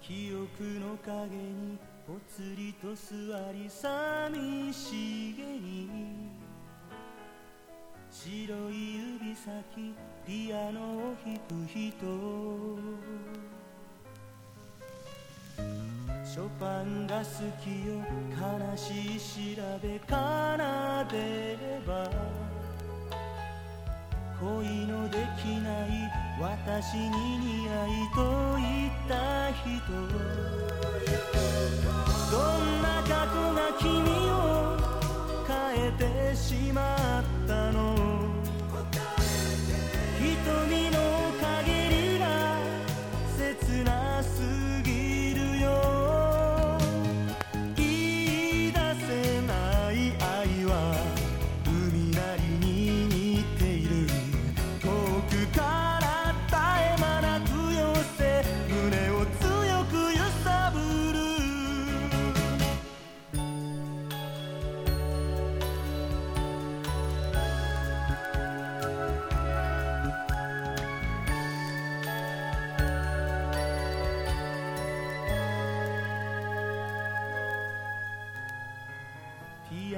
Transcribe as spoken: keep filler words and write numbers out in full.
記憶の影にぽつりと座り寂しげに白い指先ピアノを弾く人ショパンが好きよ悲しい調べ奏でれば恋のできない私に似合いと言った人どんな過去が君を変えてしまったの